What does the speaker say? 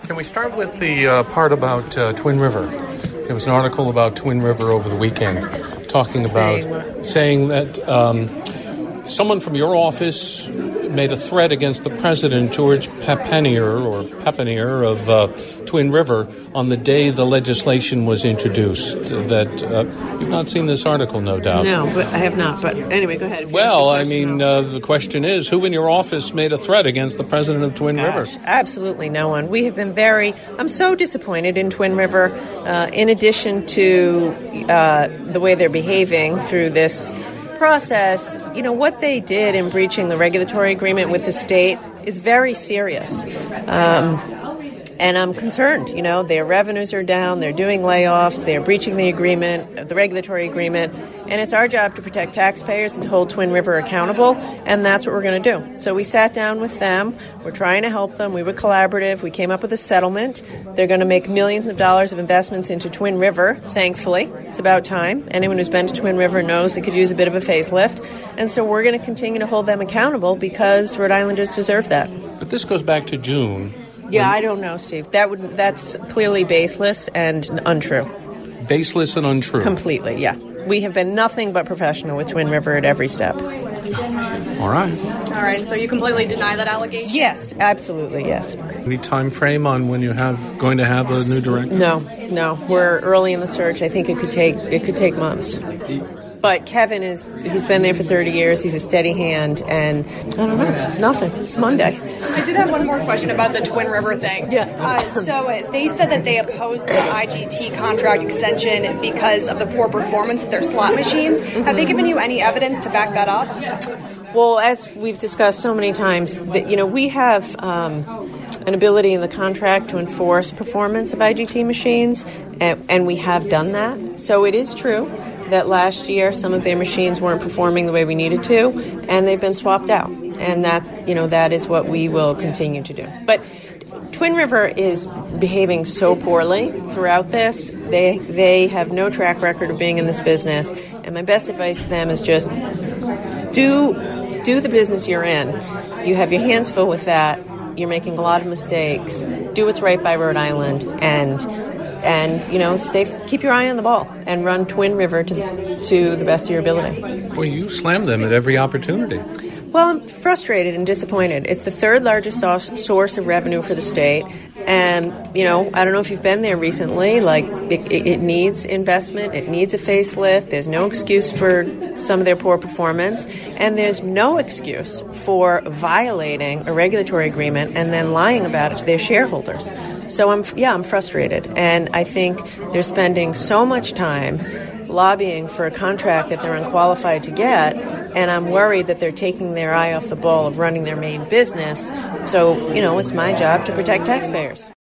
Can we start with the part about Twin River? There was an article about Twin River over the weekend talking about saying that someone from your office made a threat against the president, George Papineer of Twin River, on the day the legislation was introduced. You've not seen this article, no doubt. No, but I have not. But anyway, go ahead. Well, the question is, who in your office made a threat against the president of Twin River? Absolutely no one. We have been I'm so disappointed in Twin River, in addition to the way they're behaving through this process. What they did in breaching the regulatory agreement with the state is very serious. And I'm concerned. Their revenues are down, they're doing layoffs, they're breaching the agreement, the regulatory agreement, and it's our job to protect taxpayers and to hold Twin River accountable, and that's what we're going to do. So we sat down with them, we're trying to help them, we were collaborative, we came up with a settlement. They're going to make millions of dollars of investments into Twin River, thankfully. It's about time. Anyone who's been to Twin River knows it could use a bit of a facelift, and so we're going to continue to hold them accountable because Rhode Islanders deserve that. But this goes back to June. Yeah, I don't know, Steve. That's clearly baseless and untrue. Baseless and untrue. Completely, yeah. We have been nothing but professional with Twin River at every step. All right, so you completely deny that allegation? Yes, absolutely, yes. Any time frame on when going to have a new director? No. We're early in the search. I think it could take months. But Kevin he's been there for 30 years. He's a steady hand, and I don't know, nothing. It's Monday. I did have one more question about the Twin River thing. Yeah. So they said that they opposed the IGT contract extension because of the poor performance of their slot machines. Mm-hmm. Have they given you any evidence to back that up? Well, as we've discussed so many times, we have an ability in the contract to enforce performance of IGT machines, and we have done that. So it is true that last year some of their machines weren't performing the way we needed to, and they've been swapped out. And that is what we will continue to do. But Twin River is behaving so poorly throughout this. They have no track record of being in this business, and my best advice to them is just do the business you're in. You have your hands full with that. You're making a lot of mistakes. Do what's right by Rhode Island, and keep your eye on the ball and run Twin River to the best of your ability. Well, you slam them at every opportunity. Well, I'm frustrated and disappointed. It's the third largest source of revenue for the state. And, I don't know if you've been there recently. It needs investment. It needs a facelift. There's no excuse for some of their poor performance. And there's no excuse for violating a regulatory agreement and then lying about it to their shareholders. So I'm frustrated. And I think they're spending so much time lobbying for a contract that they're unqualified to get, and I'm worried that they're taking their eye off the ball of running their main business. So, it's my job to protect taxpayers.